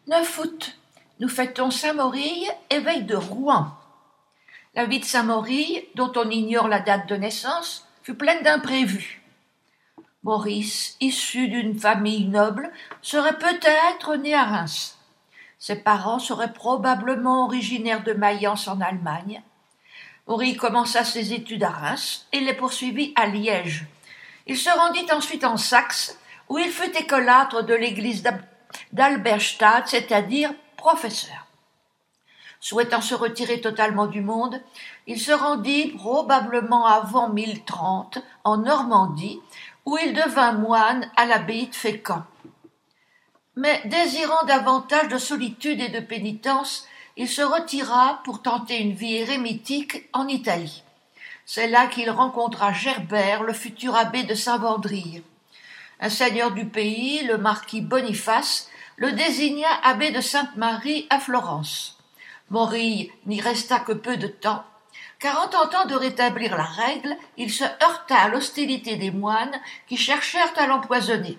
9 août, nous fêtons Saint-Maurille, évêque de Rouen. La vie de Saint-Maurille, dont on ignore la date de naissance, fut pleine d'imprévus. Maurice, issu d'une famille noble, serait peut-être né à Reims. Ses parents seraient probablement originaires de Mayence en Allemagne. Maurice commença ses études à Reims et les poursuivit à Liège. Il se rendit ensuite en Saxe, où il fut écolâtre de l'église d'Alberstadt, c'est-à-dire professeur. Souhaitant se retirer totalement du monde, il se rendit probablement avant 1030 en Normandie, où il devint moine à l'abbaye de Fécamp. Mais désirant davantage de solitude et de pénitence, il se retira pour tenter une vie érémitique en Italie. C'est là qu'il rencontra Gerbert, le futur abbé de Saint-Wandrille. Un seigneur du pays, le marquis Boniface, le désigna abbé de Sainte-Marie à Florence. Maurille n'y resta que peu de temps, car en tentant de rétablir la règle, il se heurta à l'hostilité des moines qui cherchèrent à l'empoisonner.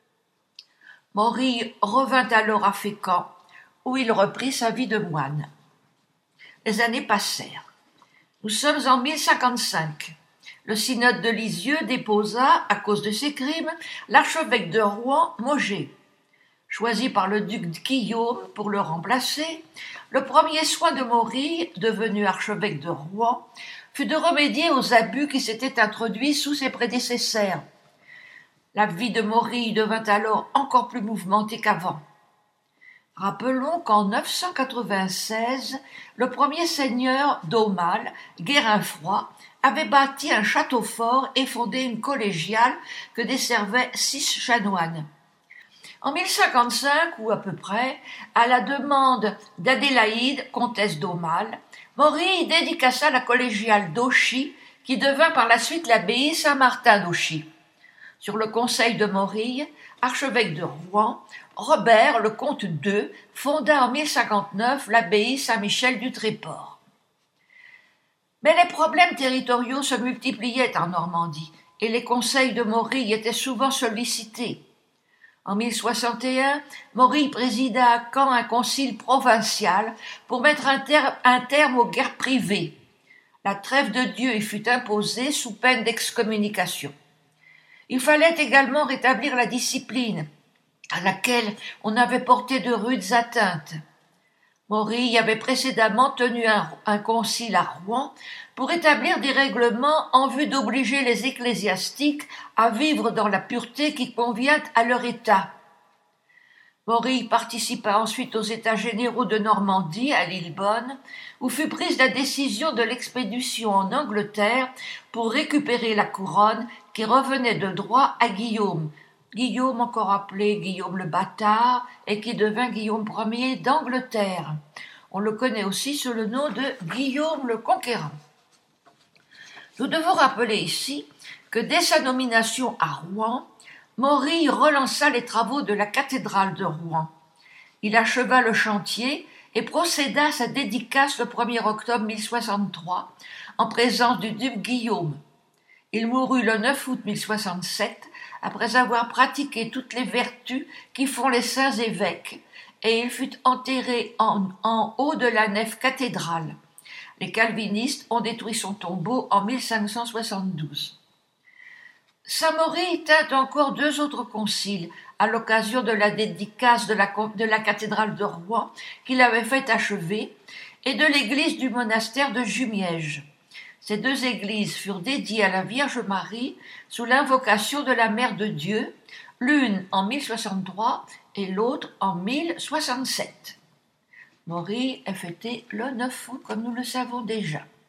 Maurille revint alors à Fécamp, où il reprit sa vie de moine. Les années passèrent. Nous sommes en 1055. Le synode de Lisieux déposa, à cause de ses crimes, l'archevêque de Rouen, Mogé. Choisi par le duc Guillaume pour le remplacer, le premier soin de Maurille, devenu archevêque de Rouen, fut de remédier aux abus qui s'étaient introduits sous ses prédécesseurs. La vie de Maurille devint alors encore plus mouvementée qu'avant. Rappelons qu'en 996, le premier seigneur d'Aumale, Guérinfroy, avait bâti un château fort et fondé une collégiale que desservaient 6 chanoines. En 1055, ou à peu près, à la demande d'Adélaïde, comtesse d'Aumale, Maurille dédicaça la collégiale d'Auchy, qui devint par la suite l'abbaye Saint-Martin d'Auchy. Sur le conseil de Maurille, archevêque de Rouen, Robert, le comte d'Eu, fonda en 1059 l'abbaye Saint-Michel du Tréport. Mais les problèmes territoriaux se multipliaient en Normandie, et les conseils de Maurille étaient souvent sollicités. En 1061, Maurille présida à Caen un concile provincial pour mettre un terme aux guerres privées. La trêve de Dieu y fut imposée sous peine d'excommunication. Il fallait également rétablir la discipline, à laquelle on avait porté de rudes atteintes. Maurille avait précédemment tenu un concile à Rouen pour établir des règlements en vue d'obliger les ecclésiastiques à vivre dans la pureté qui convient à leur état. Maurille participa ensuite aux États généraux de Normandie à Lillebonne, où fut prise la décision de l'expédition en Angleterre pour récupérer la couronne qui revenait de droit à Guillaume, encore appelé Guillaume le Bâtard, et qui devint Guillaume Ier d'Angleterre. On le connaît aussi sous le nom de Guillaume le Conquérant. Nous devons rappeler ici que dès sa nomination à Rouen, Maurille relança les travaux de la cathédrale de Rouen. Il acheva le chantier et procéda à sa dédicace le 1er octobre 1063, en présence du duc Guillaume. Il mourut le 9 août 1067, après avoir pratiqué toutes les vertus qui font les saints évêques, et il fut enterré en haut de la nef cathédrale. Les calvinistes ont détruit son tombeau en 1572. Saint-Maurille tint encore 2 autres conciles à l'occasion de la dédicace de la cathédrale de Rouen qu'il avait fait achever et de l'église du monastère de Jumièges. Ces 2 églises furent dédiées à la Vierge Marie sous l'invocation de la Mère de Dieu, l'une en 1063 et l'autre en 1067. Maurille est fêté le 9 août, comme nous le savons déjà.